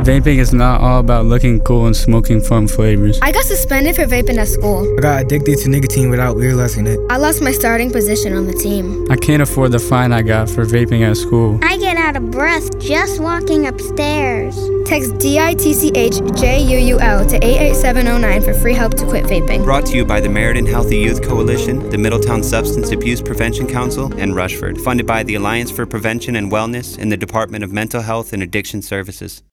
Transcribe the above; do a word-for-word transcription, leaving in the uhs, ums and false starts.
Vaping is not all about looking cool and smoking fun flavors. I got suspended for vaping at school. I got addicted to nicotine without realizing it. I lost my starting position on the team. I can't afford the fine I got for vaping at school. I get out of breath just walking upstairs. Text D I T C H J U U L to eight eight seven zero nine for free help to quit vaping. Brought to you by the Meriden Healthy Youth Coalition, the Middletown Substance Abuse Prevention Council, and Rushford. Funded by the Alliance for Prevention and Wellness and the Department of Mental Health and Addiction Services.